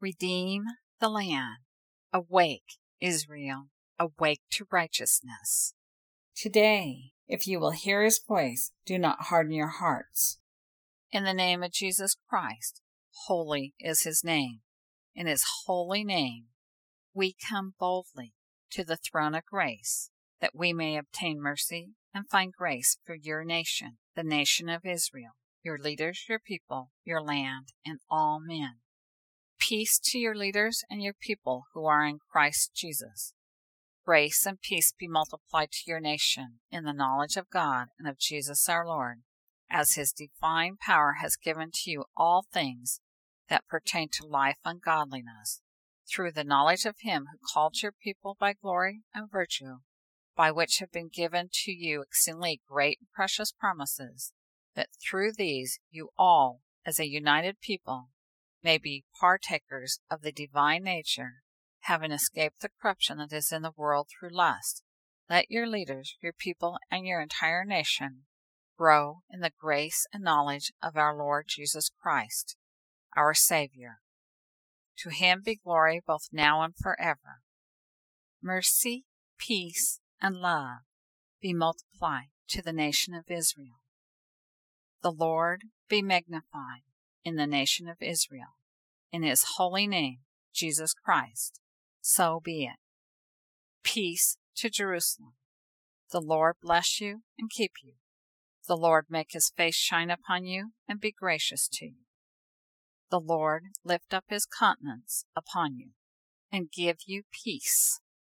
Redeem the land. Awake, Israel, awake to righteousness. Today, if you will hear his voice, do not harden your hearts. In the name of Jesus Christ, holy is his name. In his holy name, we come boldly to the throne of grace, that we may obtain mercy and find grace for your nation, the nation of Israel, your leaders, your people, your land, and all men. Peace to your leaders and your people who are in Christ Jesus. Grace and peace be multiplied to your nation in the knowledge of God and of Jesus our Lord, as his divine power has given to you all things that pertain to life and godliness, through the knowledge of him who called your people by glory and virtue, by which have been given to you exceedingly great and precious promises, that through these you all, as a united people, may be partakers of the divine nature, having escaped the corruption that is in the world through lust. Let your leaders, your people, and your entire nation grow in the grace and knowledge of our Lord Jesus Christ, our Savior. To him be glory both now and forever. Mercy, peace, and love be multiplied to the nation of Israel. The Lord be magnified in the nation of Israel, in his holy name, Jesus Christ. So be it. Peace to Jerusalem. The Lord bless you and keep you. The Lord make his face shine upon you and be gracious to you. The Lord lift up his countenance upon you and give you peace.